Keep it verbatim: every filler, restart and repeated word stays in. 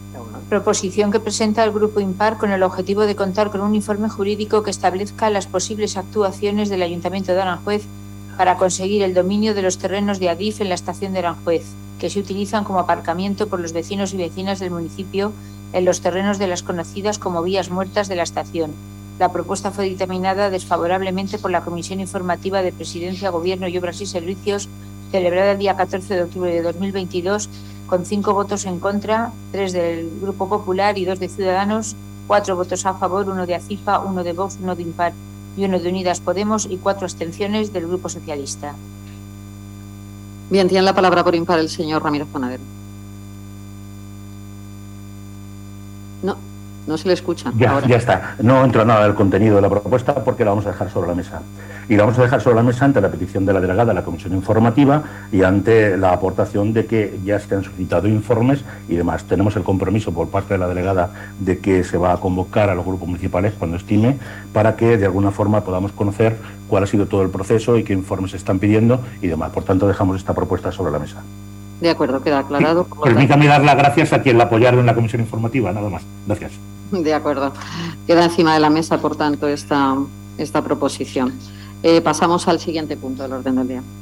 Proposición que presenta el Grupo Impar con el objetivo de contar con un informe jurídico que establezca las posibles actuaciones del Ayuntamiento de Aranjuez para conseguir el dominio de los terrenos de Adif en la estación de Aranjuez, que se utilizan como aparcamiento por los vecinos y vecinas del municipio en los terrenos de las conocidas como vías muertas de la estación. La propuesta fue dictaminada desfavorablemente por la Comisión Informativa de Presidencia, Gobierno y Obras y Servicios, celebrada el día catorce de octubre de dos mil veintidós, con cinco votos en contra, tres del Grupo Popular y dos de Ciudadanos, cuatro votos a favor, uno de ACIFA, uno de Vox, uno de Impar y uno de Unidas Podemos y cuatro abstenciones del Grupo Socialista. Bien, tiene la palabra por Impar el señor Ramírez Panadero. No, no se le escucha. Ya, ahora. ya está. No entro nada del contenido de la propuesta porque la vamos a dejar sobre la mesa. Y la vamos a dejar sobre la mesa ante la petición de la delegada de la Comisión Informativa y ante la aportación de que ya se han solicitado informes y demás. Tenemos el compromiso por parte de la delegada de que se va a convocar a los grupos municipales cuando estime para que de alguna forma podamos conocer cuál ha sido todo el proceso y qué informes se están pidiendo y demás. Por tanto, dejamos esta propuesta sobre la mesa. De acuerdo, queda aclarado. Sí, permítame dar las gracias a quien la apoyaron en la Comisión Informativa, nada más. Gracias. De acuerdo. Queda encima de la mesa, por tanto, esta, esta proposición. Eh, pasamos al siguiente punto del orden del día.